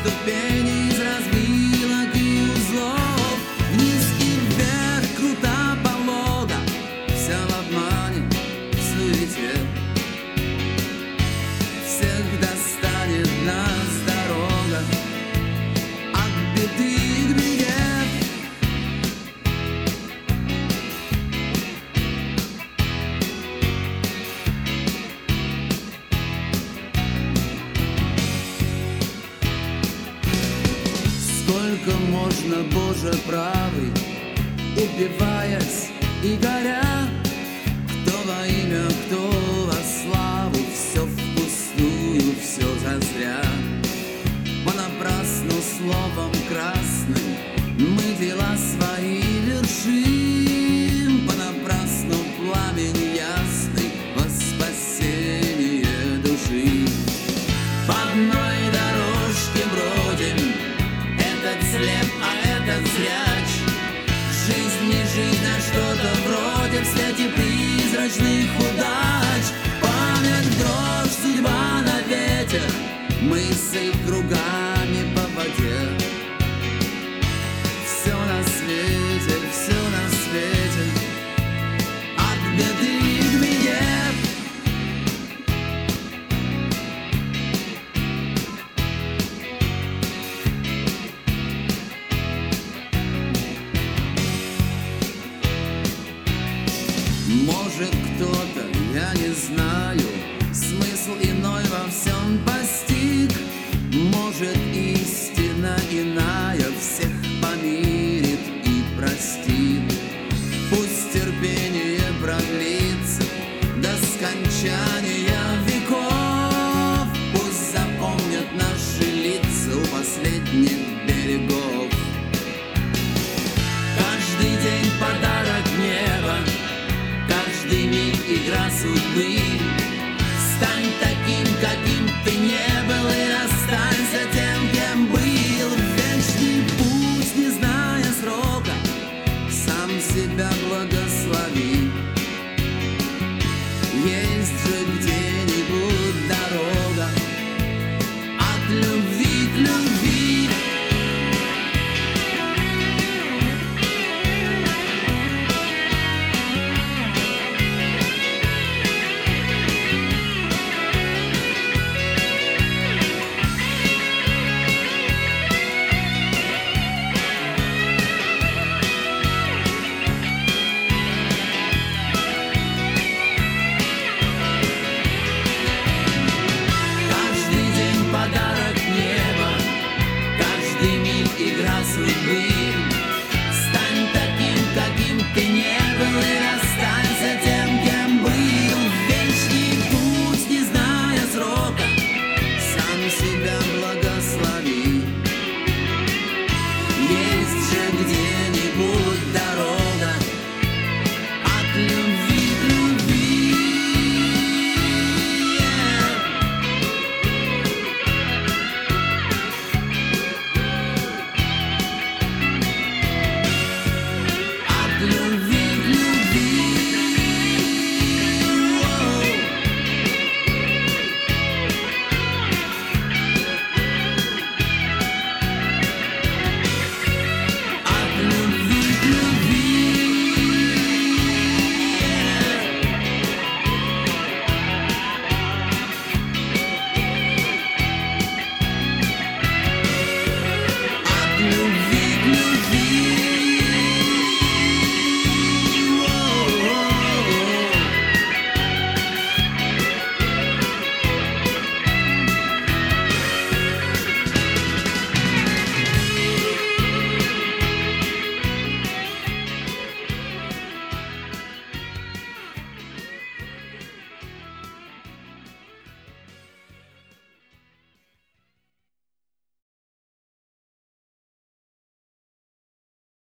ступени из развилок и узлов. Вниз и вверх, круто, полого, вся в обмане, в суете. Всех достанет нас дорога от беды к беде. Сколько можно, Боже правый, убиваясь и горя, кто во имя, кто во славу, все впустую, все зазря. Понапрасну словом красным мы дела свои вершим, понапрасну пламень ясный во спасение души. По одной дорожке бродим, этот слеп, а этот зряч. Жизнь не жизнь, а что-то вроде в свете призрачных удач. Память, дрожь, судьба на ветер, мысль кругами по воде. Все на свете, все на свете, от беды к беде. Может, кто-то, я не знаю, смысл иной во всем